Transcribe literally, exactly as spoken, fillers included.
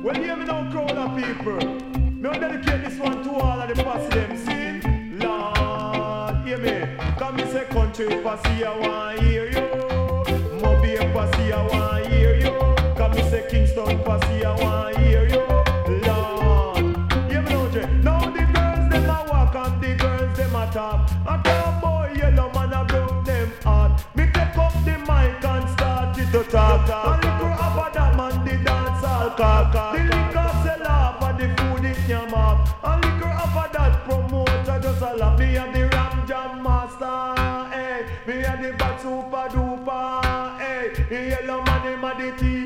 Well, hear me now, crowd of people. Me will dedicate this one to all of the posse them. See? Lord, hear me. Come me say country posse, I want hear you. Moby posse, I want hear you. Come me say Kingston posse, I want hear you. Lord, hear me now, Jay. Now the girls them a walk and the girls them a talk. And that boy yellow man a broke them heart. Me take up the mic and start it to talk. And little above that man the dance all cock. The liquor sell off and the food it yam off. And little above that promoter just a laugh. Me and the Ram Jam master, hey. Me and the bad super duper, hey. The yellow man him a the tea